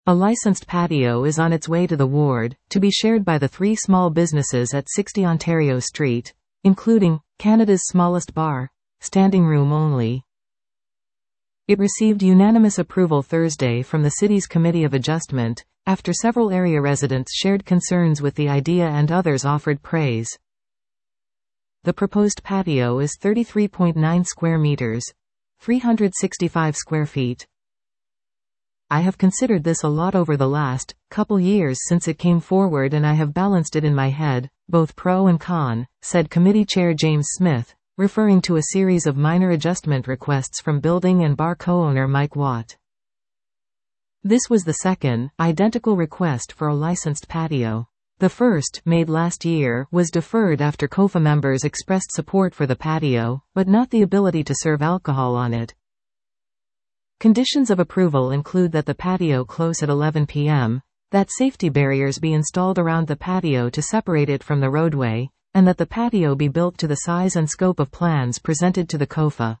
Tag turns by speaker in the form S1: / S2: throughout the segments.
S1: A licensed patio is on its way to the ward, to be shared by the 3 small businesses at 60 Ontario Street, including Canada's smallest bar, standing room only. It received unanimous approval Thursday from the city's Committee of Adjustment, after several area residents shared concerns with the idea and others offered praise. The proposed patio is 33.9 square meters, 365 square feet. I have considered this a lot over the last couple years since it came forward, and I have balanced it in my head, both pro and con, said Committee Chair James Smith, referring to a series of minor adjustment requests from building and bar co-owner Mike Watt. This was the second, identical request for a licensed patio. The first, made last year, was deferred after COFA members expressed support for the patio, but not the ability to serve alcohol on it. Conditions of approval include that the patio close at 11 p.m., that safety barriers be installed around the patio to separate it from the roadway, and that the patio be built to the size and scope of plans presented to the COFA.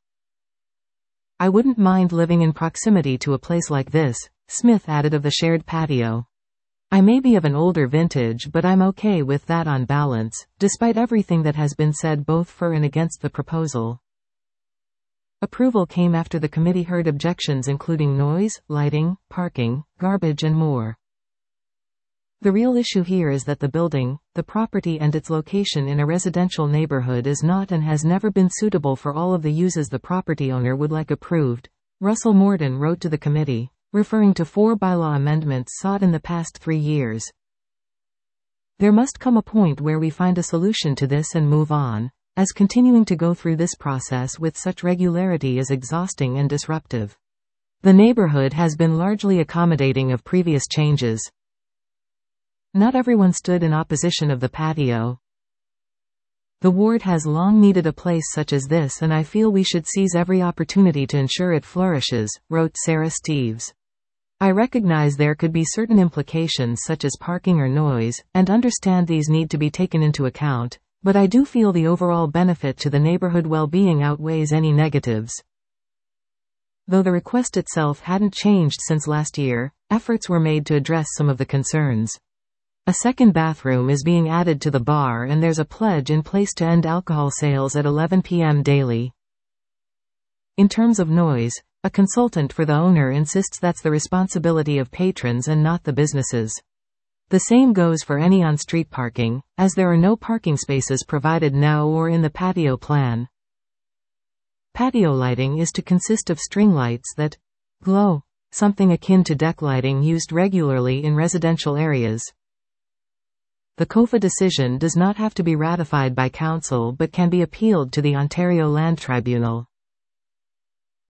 S1: I wouldn't mind living in proximity to a place like this, Smith added of the shared patio. I may be of an older vintage, but I'm okay with that on balance, despite everything that has been said both for and against the proposal. Approval came after the committee heard objections including noise, lighting, parking, garbage and more. The real issue here is that the building, the property and its location in a residential neighborhood is not and has never been suitable for all of the uses the property owner would like approved, Russell Morden wrote to the committee, referring to 4 bylaw amendments sought in the past 3 years. There must come a point where we find a solution to this and move on, as continuing to go through this process with such regularity is exhausting and disruptive. The neighborhood has been largely accommodating of previous changes. Not everyone stood in opposition of the patio. The ward has long needed a place such as this, and I feel we should seize every opportunity to ensure it flourishes, wrote Sarah Steeves. I recognize there could be certain implications such as parking or noise, and understand these need to be taken into account, but I do feel the overall benefit to the neighborhood well-being outweighs any negatives. Though the request itself hadn't changed since last year, efforts were made to address some of the concerns. A second bathroom is being added to the bar, and there's a pledge in place to end alcohol sales at 11 p.m. daily. In terms of noise, a consultant for the owner insists that's the responsibility of patrons and not the businesses. The same goes for any on-street parking, as there are no parking spaces provided now or in the patio plan. Patio lighting is to consist of string lights that glow, something akin to deck lighting used regularly in residential areas. The COFA decision does not have to be ratified by Council but can be appealed to the Ontario Land Tribunal.